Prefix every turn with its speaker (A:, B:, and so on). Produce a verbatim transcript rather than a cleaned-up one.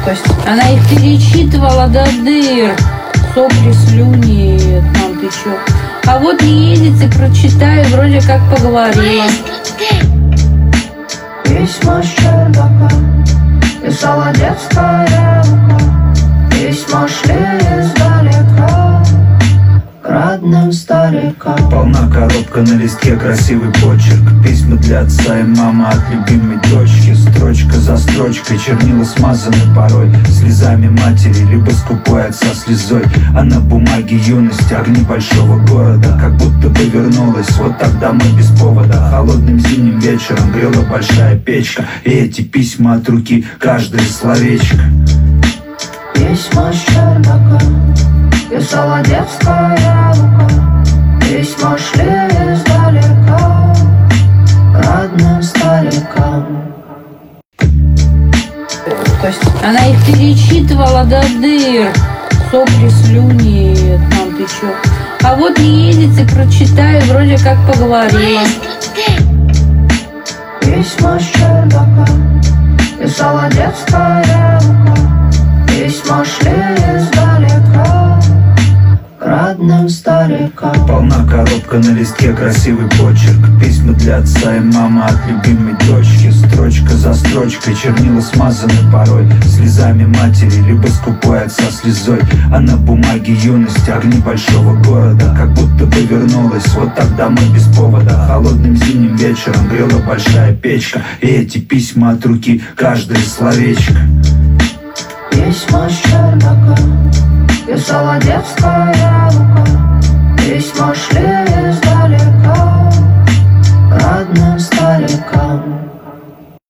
A: То есть она их перечитывала до дыр. Сопли, слюни, там ты чё. А вот не едете, прочитаю, вроде как поговорила.
B: Письма с чердака писала детская рука. Письма шли издалека к родным старикам.
C: Полна коробка, на листке красивый почерк. Письма для отца и мамы от любимой дочки. Строчка за строчкой, чернила смазаны порой слезами матери, либо скупой отца слезой. А на бумаге юности огни большого города, как будто бы вернулась вот тогда мы без повода. Холодным зимним вечером грела большая печка, и эти письма от руки, каждое словечко.
B: Письма с чердака писала детская рука. Письма шли издалека к родным старикам.
A: То есть она их перечитывала до дыр. Сопли, слюни, там ты чё. А вот не едете, прочитаю, вроде как поговорила.
B: Письма с чердака писала детская рука. Письма шли издалека к родным старикам.
C: Полна коробка, на листке красивый почерк. Письма для отца и мамы от любимой дочки. Строчка за строчкой, чернила смазаны порой слезами матери, либо скупой отца слезой. А на бумаге юности огни большого города, как будто бы вернулась вот тогда мы без повода. Холодным зимним вечером грела большая печка, и эти письма от руки, каждое словечко.
B: Письма с чердака писала детская рука. Письма шли